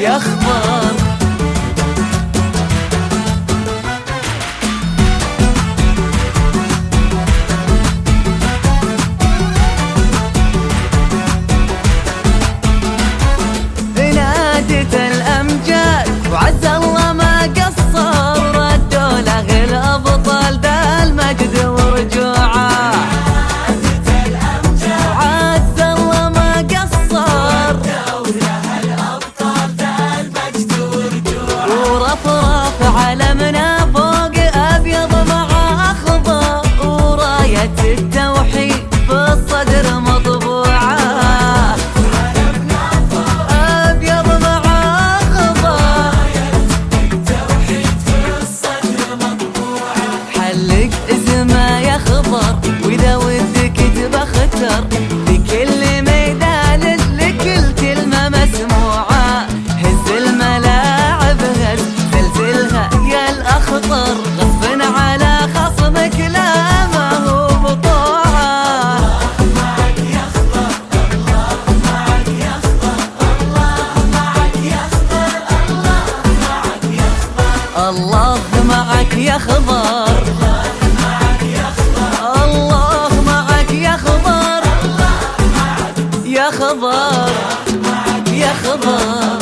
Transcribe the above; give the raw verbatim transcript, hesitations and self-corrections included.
يا خضر. نادت الأمجاد وعز الله ما قصر، ردوا له الأبطال ذا المجد ورجوعه. نادت الأمجاد وعز الله ما قصر، ردوا له الأبطال ذا المجد ورجوعه. ورفرف علمنا فوق أبيض مع أخضر، وراية التوحيد في الصدر مطبوعة. وإذا ودك تبختر بكل ميدان لكل كلمة مسموعة. هز الملاعب هز زلزلها يا الأخطر، غصب على خصمك لا ما هو بطوعة. الله معك يا خضر، الله معك يا خضر، الله معك يا خضر، الله معك يا خضر، الله معك يا خضر. يا خضر يا خضر